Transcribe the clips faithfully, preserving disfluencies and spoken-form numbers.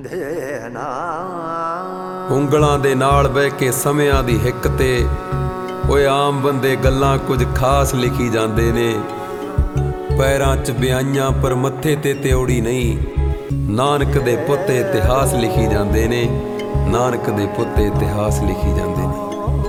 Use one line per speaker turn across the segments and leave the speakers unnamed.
ਉਂਗਲਾਂ ਦੇ ਨਾਲ ਬਹਿ ਕੇ ਸਮਿਆਂ ਦੀ ਹਿੱਕ ਤੇ ਓਏ ਆਮ ਬੰਦੇ ਗੱਲਾਂ ਕੁਝ ਖਾਸ ਲਿਖੀ ਜਾਂਦੇ ਨੇ। ਪੈਰਾਂ 'ਚ ਵਿਆਈਆਂ ਪਰ ਮੱਥੇ ਤੇ ਤਿਉੜੀ ਨਹੀਂ। ਨਾਨਕ ਦੇ ਪੁੱਤ ਇਤਿਹਾਸ ਲਿਖੀ ਜਾਂਦੇ ਨੇ। ਨਾਨਕ ਦੇ ਪੁੱਤ ਇਤਿਹਾਸ ਲਿਖੀ ਜਾਂਦੇ ਨੇ।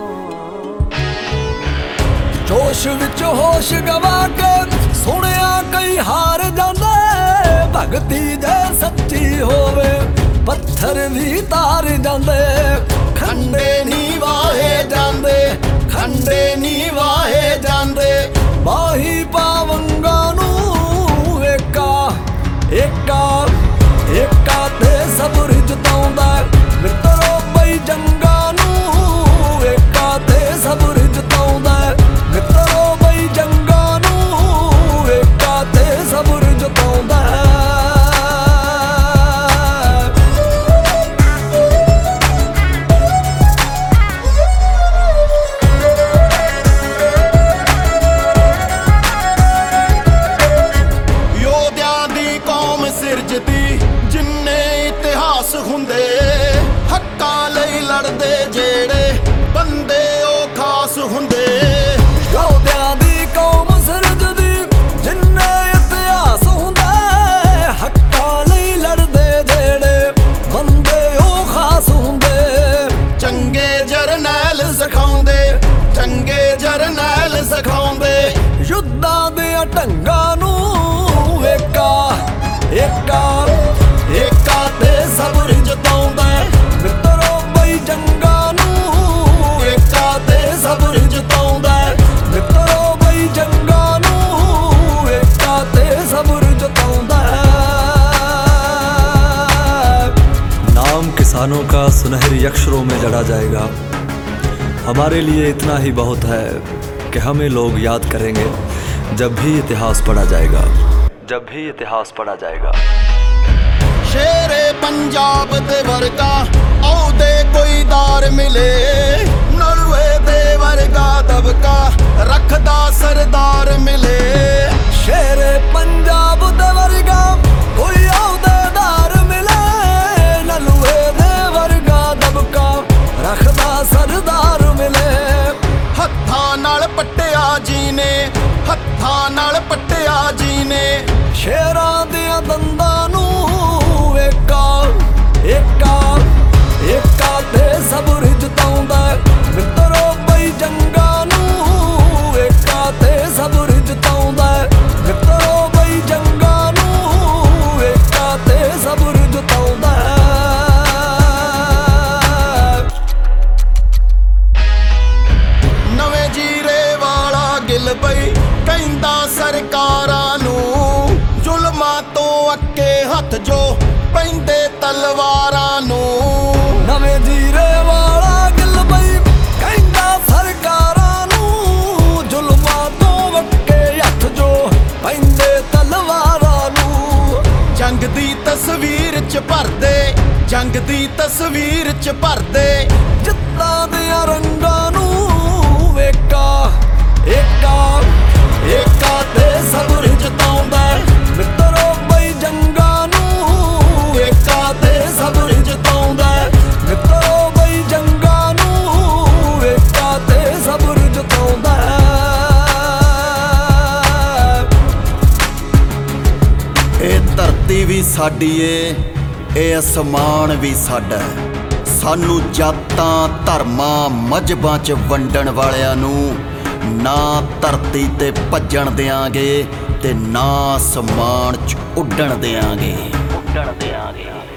ਜੋਸ਼ ਵਿੱਚ ਹੋਸ਼ ਗਵਾ ਕੇ ਸੁਣਿਆ ਕਈ ਹਾਰ ਜਾਂਦੇ। ਭਗਤੀ ਜੇ ਸੱਚੀ ਹੋਵੇ ਪੱਥਰ ਵੀ ਤਾਰ ਜਾਂਦੇ। ਖੰਡੇ ਨੀ ਵਾਹੇ ਜਾਂਦੇ, ਖੰਡੇ ਨੀ ਵਾਹੇ ਜਾਂਦੇ। ਬਾਹੀ ਪਾਵੰਗਾਂ ਨੂੰ ਏਕਾ ਏਕਾ ਏਕਾ ਤੇ ਸਬਰ ਜਤਾਉਂਦਾ। ਮਿੱਤਰੋ ਬਈ ਜੰਗਾਂ ਨੂੰ ਏਕਾ ਤੇ ਸਬਰ ਜਤਾਉਂਦਾ। ਮਿੱਤਰੋ ਬਈ ਜੰਗਾਂ ਨੂੰ ਏਕਾ ਤੇ ਸਬਰ ਜਤਾਉਂਦਾ।
ਯੋਧਿਆਂ ਦੀ ਕੌਮ ਸਿਰਜਦੀ ਜਿੰਨੇ ਇਤਿਹਾਸ ਹੁੰਦੇ। ਹੱਕਾਂ ਲਈ ਲੜਦੇ ਜਿਹੜੇ ਬੰਦੇ ਉਹ ਖਾਸ ਹੁੰਦੇ।
ਯੋਧਿਆਂ ਦੀ ਕੌਮ ਸਿਰਜਦੀ ਜਿੰਨੇ ਇਤਿਹਾਸ ਹੁੰਦੇ। ਹੱਕਾਂ ਲਈ ਲੜਦੇ ਜਿਹੜੇ ਬੰਦੇ ਉਹ ਖਾਸ ਹੁੰਦੇ।
ਚੰਗੇ ਜਰਨੈਲ ਸਿਖਾਉਂਦੇ, ਚੰਗੇ ਜਰਨੈਲ ਸਿਖਾਉਂਦੇ।
ਯੁੱਧਾਂ ਦੇ ਢੰਗਾਂ ਨੂੰ ਏਕਾ ਏਕਾ ਏਕਾ ਤੇ ਸਬਰ ਜਤਾਉਂਦਾ। ਮਿੱਤਰੋ ਬਈ ਜੰਗਾਂ ਨੂੰ ਏਕਾ ਤੇ ਸਬਰ ਜਤਾਉਂਦਾ। ਮਿੱਤਰੋ ਬਈ ਜੰਗਾਂ ਨੂੰ ਏਕਾ ਤੇ ਸਬਰ जताऊंदा।
नाम किसानों का सुनहरी अक्षरों में जड़ा जाएगा। हमारे लिए इतना ही बहुत है कि हमें लोग याद करेंगे जब भी इतिहास पढ़ा जाएगा, जब भी इतिहास पढ़ा जाएगा।
शेरे पंजाब दे वर्गा औदे कोई दार मिले। नलवे दे वर्गा दबका रखदा सरदार मिले।
शेरे पंजाब दे वर्गा कोई औदेदार मिले। नलवे दे वर्गा दबका रखदा सरदार मिले।
हत्थां नाल पट्टिया जी ने, हत्थां नाल पट्टिया जी ने।
शेरां दियां दंदां नूं ਏਕਾ ਏਕਾ ਏਕਾ ਤੇ ਸਬਰ ਜਤਾਉਂਦਾ। ਮਿੱਤਰੋ ਬਈ ਜੰਗਾਂ ਨੂੰ ਏਕਾ ਤੇ ਸਬਰ ਜਤਾਉਂਦਾ। ਮਿੱਤਰੋ ਬਈ ਜੰਗਾਂ ਨੂੰ ਏਕਾ ਤੇ ਸਬਰ ਜਤਾਉਂਦਾ।
ਨਵੇਂ ਜੀਰੇ ਵਾਲਾ ਗਿੱਲ ਬਈ ਕਹਿੰਦਾ ਸਰਕਾਰਾਂ ਨੂੰ। ਜ਼ੁਲਮਾਂ ਤੋਂ ਅੱਕੇ ਹੱਥ ਜੋ ਪੈਂਦੇ ਤਲਵਾਰਾਂ ਨੂੰ।
ਨਵੇਂ ਜੀਰੇ ਵਾਲਾ ਗਿੱਲ ਬਈ ਕਹਿੰਦਾ ਸਰਕਾਰਾਂ ਨੂੰ। ਜ਼ੁਲਮਾਂ ਤੋਂ ਅੱਕੇ ਹੱਥ ਜੋ ਪੈਂਦੇ ਤਲਵਾਰਾਂ ਨੂੰ।
ਜੰਗ ਦੀ ਤਸਵੀਰ ਚ ਭਰਦੇ, ਜੰਗ ਦੀ ਤਸਵੀਰ ਚ ਭਰਦੇ।
ਜਿੱਤਾਂ ਦੀਆਂ ਰੰਗਾਂ ਨੂੰ ਏਕਾ ਏਕਾ ਏਕਾ ਤੇ ਸਬਰ ਜਤਾਉਂਦਾ। ਮਿੱਤਰੋ ਬਈ ਜੰਗਾਂ ਨੂੰ ਏਕਾ ਤੇ ਸਬਰ ਜਤਾਉਂਦਾ। ਮਿੱਤਰੋ ਬਈ ਜੰਗਾਂ ਨੂੰ ਏਕਾ ਤੇ ਸਬਰ ਜਤਾਉਂਦਾ।
ਇਹ ਧਰਤੀ ਵੀ ਸਾਡੀ ਏ, ਇਹ ਅਸਮਾਨ ਵੀ ਸਾਡਾ। ਸਾਨੂੰ ਜਾਤਾਂ ਧਰਮਾਂ ਮਜ਼ਹਬਾਂ 'ਚ ਵੰਡਣ ਵਾਲਿਆਂ ਨੂੰ ਨਾ ਧਰਤੀ ਤੇ ਭੱਜਣ ਦਿਆਂਗੇ ਤੇ ਨਾ ਅਸਮਾਨ 'ਚ ਉੱਡਣ ਦਿਆਂਗੇ, ਉੱਡਣ ਦਿਆਂਗੇ।